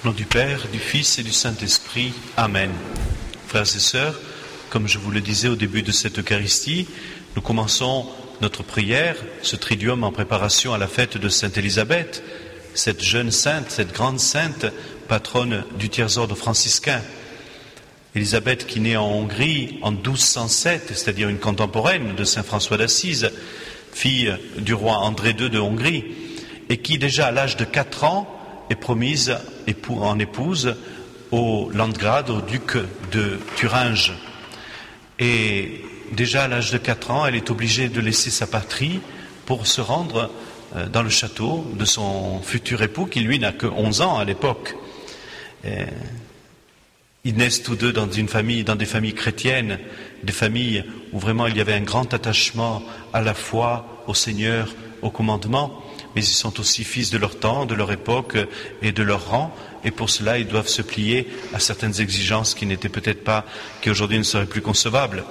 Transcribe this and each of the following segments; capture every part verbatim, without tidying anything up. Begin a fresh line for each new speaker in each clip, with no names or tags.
Au nom du Père, du Fils et du Saint-Esprit. Amen. Frères et sœurs, comme je vous le disais au début de cette Eucharistie, nous commençons notre prière, ce triduum en préparation à la fête de Sainte Élisabeth, cette jeune sainte, cette grande sainte, patronne du tiers-ordre franciscain. Élisabeth qui naît en Hongrie en douze cent sept, c'est-à-dire une contemporaine de saint François d'Assise, fille du roi André deux de Hongrie, et qui déjà à l'âge de quatre ans est promise en épouse au landgrave, au duc de Thuringe. Et déjà à l'âge de quatre ans, elle est obligée de laisser sa patrie pour se rendre dans le château de son futur époux, qui lui n'a que onze ans à l'époque. Et ils naissent tous deux dans une famille, dans des familles chrétiennes, des familles où vraiment il y avait un grand attachement à la foi, au Seigneur, au commandement. Mais ils sont aussi fils de leur temps, de leur époque et de leur rang, et pour cela ils doivent se plier à certaines exigences qui n'étaient peut-être pas, qui aujourd'hui ne seraient plus concevables.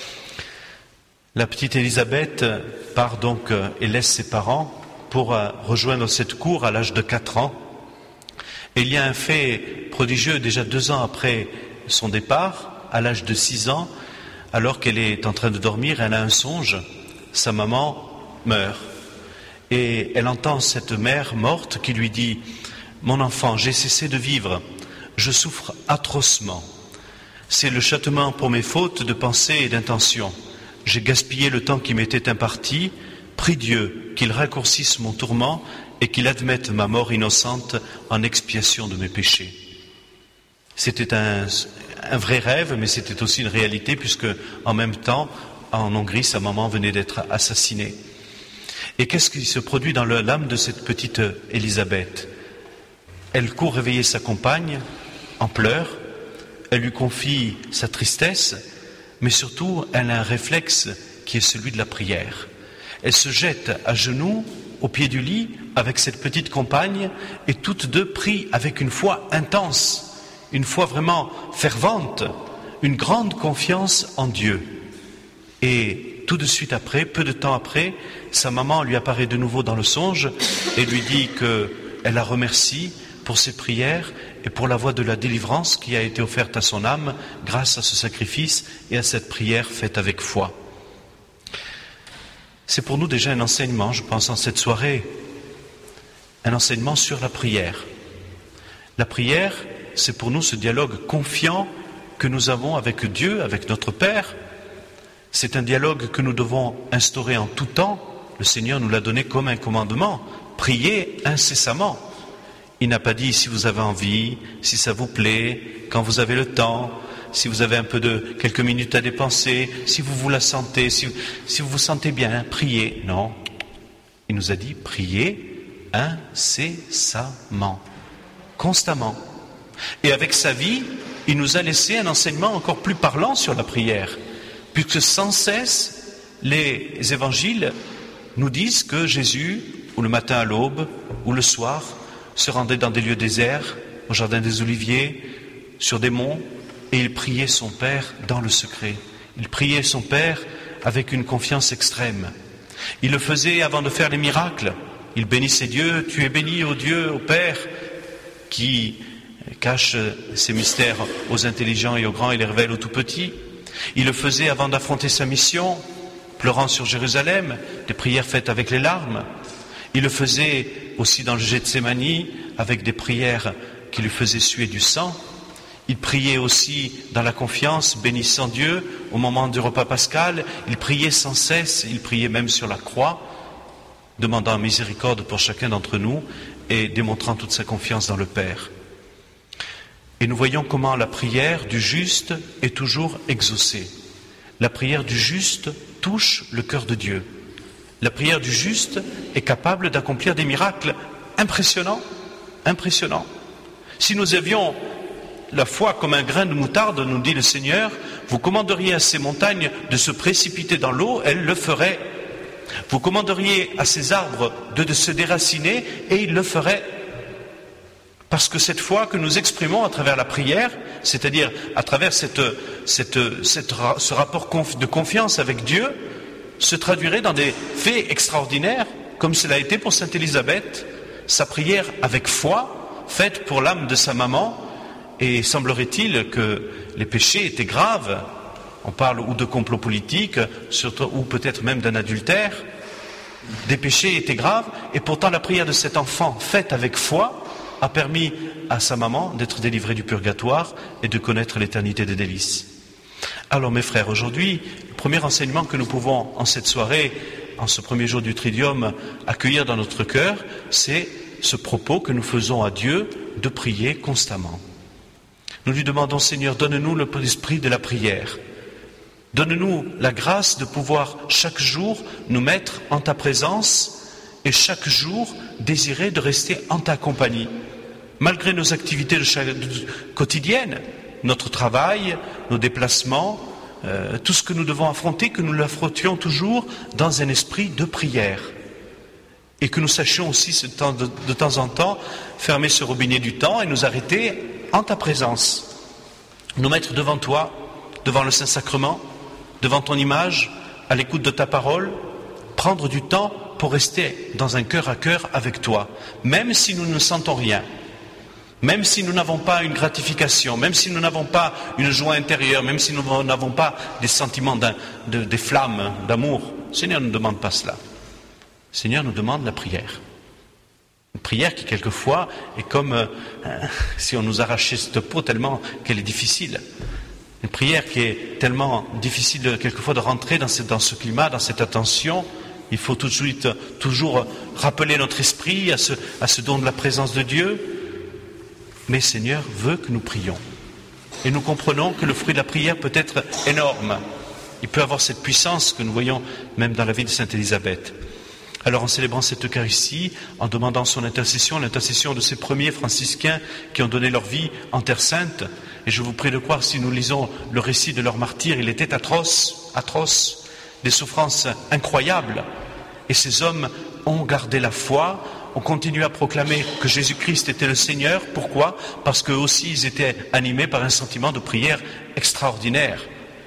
La petite Élisabeth part donc et laisse ses parents pour rejoindre cette cour à l'âge de quatre ans. Et il y a un fait prodigieux, déjà deux ans après son départ, à l'âge de six ans, alors qu'elle est en train de dormir, elle a un songe, sa maman meurt. Et elle entend cette mère morte qui lui dit « Mon enfant, j'ai cessé de vivre, je souffre atrocement. C'est le châtiment pour mes fautes de pensée et d'intention. J'ai gaspillé le temps qui m'était imparti. Prie Dieu qu'il raccourcisse mon tourment et qu'il admette ma mort innocente en expiation de mes péchés. » C'était un, un vrai rêve, mais c'était aussi une réalité puisque en même temps, en Hongrie, sa maman venait d'être assassinée. Et qu'est-ce qui se produit dans l'âme de cette petite Élisabeth? Elle court réveiller sa compagne en pleurs, elle lui confie sa tristesse, mais surtout elle a un réflexe qui est celui de la prière. Elle se jette à genoux au pied du lit avec cette petite compagne et toutes deux prient avec une foi intense, une foi vraiment fervente, une grande confiance en Dieu. Et tout de suite après, peu de temps après, sa maman lui apparaît de nouveau dans le songe et lui dit qu'elle la remercie pour ses prières et pour la voie de la délivrance qui a été offerte à son âme grâce à ce sacrifice et à cette prière faite avec foi. C'est pour nous déjà un enseignement, je pense, en cette soirée, un enseignement sur la prière. La prière, c'est pour nous ce dialogue confiant que nous avons avec Dieu, avec notre Père. C'est un dialogue que nous devons instaurer en tout temps. Le Seigneur nous l'a donné comme un commandement. Priez incessamment. Il n'a pas dit si vous avez envie, si ça vous plaît, quand vous avez le temps, si vous avez un peu de quelques minutes à dépenser, si vous vous la sentez, si, si vous vous sentez bien, priez. Non. Il nous a dit priez incessamment, constamment. Et avec sa vie, il nous a laissé un enseignement encore plus parlant sur la prière. Puisque sans cesse, les évangiles nous disent que Jésus, ou le matin à l'aube, ou le soir, se rendait dans des lieux déserts, au jardin des Oliviers, sur des monts, et il priait son Père dans le secret. Il priait son Père avec une confiance extrême. Il le faisait avant de faire les miracles. Il bénissait Dieu. Tu es béni, ô Dieu, ô Père, qui cache ses mystères aux intelligents et aux grands et les révèle aux tout petits. Il le faisait avant d'affronter sa mission, pleurant sur Jérusalem, des prières faites avec les larmes. Il le faisait aussi dans le Gethsémani, avec des prières qui lui faisaient suer du sang. Il priait aussi dans la confiance, bénissant Dieu, au moment du repas pascal. Il priait sans cesse, il priait même sur la croix, demandant miséricorde pour chacun d'entre nous et démontrant toute sa confiance dans le Père. Et nous voyons comment la prière du juste est toujours exaucée. La prière du juste touche le cœur de Dieu. La prière du juste est capable d'accomplir des miracles impressionnants, impressionnants. Si nous avions la foi comme un grain de moutarde, nous dit le Seigneur, vous commanderiez à ces montagnes de se précipiter dans l'eau, elles le feraient. Vous commanderiez à ces arbres de, de se déraciner et ils le feraient. Parce que cette foi que nous exprimons à travers la prière, c'est-à-dire à travers cette, cette, cette, ce rapport de confiance avec Dieu, se traduirait dans des faits extraordinaires, comme cela a été pour Sainte Élisabeth. Sa prière avec foi faite pour l'âme de sa maman, et semblerait-il que les péchés étaient graves. On parle ou de complot politique, surtout, ou peut-être même d'un adultère. Des péchés étaient graves, et pourtant la prière de cet enfant, faite avec foi, a permis à sa maman d'être délivrée du purgatoire et de connaître l'éternité des délices. Alors mes frères, aujourd'hui, le premier enseignement que nous pouvons en cette soirée, en ce premier jour du Triduum, accueillir dans notre cœur, c'est ce propos que nous faisons à Dieu de prier constamment. Nous lui demandons, Seigneur, donne-nous l'esprit de la prière. Donne-nous la grâce de pouvoir chaque jour nous mettre en ta présence et chaque jour désirer de rester en ta compagnie. Malgré nos activités de chaque, de, quotidiennes, notre travail, nos déplacements, euh, tout ce que nous devons affronter, que nous l'affrontions toujours dans un esprit de prière. Et que nous sachions aussi ce temps de, de temps en temps fermer ce robinet du temps et nous arrêter en ta présence. Nous mettre devant toi, devant le Saint-Sacrement, devant ton image, à l'écoute de ta parole, prendre du temps pour rester dans un cœur à cœur avec toi, même si nous ne sentons rien, même si nous n'avons pas une gratification, même si nous n'avons pas une joie intérieure, même si nous n'avons pas des sentiments, d'un, de, des flammes d'amour. Le Seigneur ne demande pas cela. Le Seigneur nous demande la prière. Une prière qui, quelquefois, est comme euh, si on nous arrachait cette peau tellement qu'elle est difficile. Une prière qui est tellement difficile, quelquefois, de rentrer dans ce, dans ce climat, dans cette attention. Il faut tout de suite, toujours rappeler notre esprit à ce, à ce don de la présence de Dieu. Mais Seigneur veut que nous prions. Et nous comprenons que le fruit de la prière peut être énorme. Il peut avoir cette puissance que nous voyons même dans la vie de Sainte Élisabeth. Alors en célébrant cette Eucharistie, en demandant son intercession, l'intercession de ces premiers franciscains qui ont donné leur vie en Terre Sainte, et je vous prie de croire, si nous lisons le récit de leur martyre, il était atroce, atroce, des souffrances incroyables. Et ces hommes ont gardé la foi, ont continué à proclamer que Jésus-Christ était le Seigneur. Pourquoi ? Parce qu'eux aussi, ils étaient animés par un sentiment de prière extraordinaire.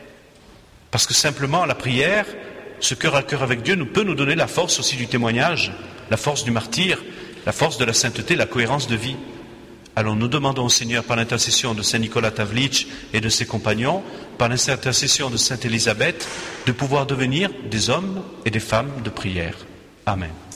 Parce que simplement, la prière, ce cœur à cœur avec Dieu, nous peut nous donner la force aussi du témoignage, la force du martyr, la force de la sainteté, la cohérence de vie. Alors nous demandons au Seigneur, par l'intercession de Saint Nicolas Tavlich et de ses compagnons, par l'intercession de Sainte Élisabeth, de pouvoir devenir des hommes et des femmes de prière. Amen.